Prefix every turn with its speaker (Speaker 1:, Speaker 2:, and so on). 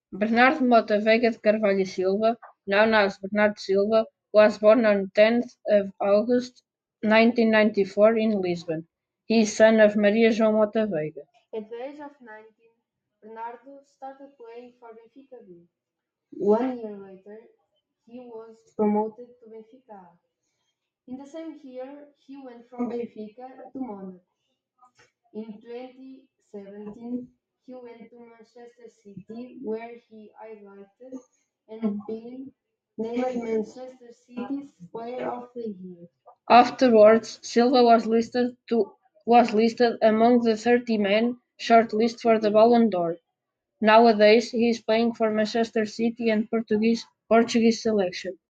Speaker 1: Bernardo Mota Veiga de Carvalho e Silva, known as Bernardo Silva, was born on 10th of August 1994 in Lisbon. He is son of Maria João Mota Veiga.
Speaker 2: At the age of 19, Bernardo started playing for Benfica B. 1 year later, he was promoted to Benfica A. In the same year, he went from Benfica to Monaco. In 2017, he went to Manchester City, where he highlighted and been named Manchester City's Player of the Year.
Speaker 1: Afterwards, Silva was listed among the 30 men shortlisted for the Ballon d'Or. Nowadays, he is playing for Manchester City and Portuguese selection.